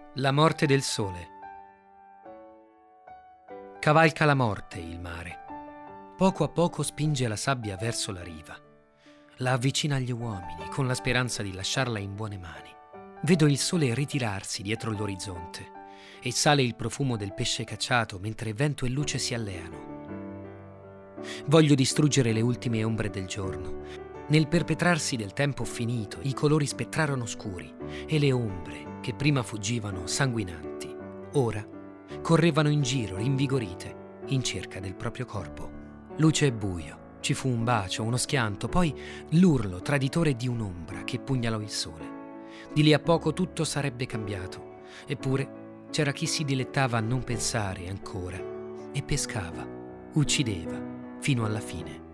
La morte del sole. Cavalca la morte il mare. Poco a poco spinge la sabbia verso la riva. La avvicina agli uomini con la speranza di lasciarla in buone mani. Vedo il sole ritirarsi dietro l'orizzonte e sale il profumo del pesce cacciato mentre vento e luce si alleano. Voglio distruggere le ultime ombre del giorno. Nel perpetrarsi del tempo finito, i colori spettrarono scuri e le ombre, che prima fuggivano sanguinanti, ora correvano in giro rinvigorite in cerca del proprio corpo. Luce e buio, ci fu un bacio, uno schianto, poi l'urlo traditore di un'ombra che pugnalò il sole. Di lì a poco tutto sarebbe cambiato, eppure c'era chi si dilettava a non pensare ancora e pescava, uccideva fino alla fine.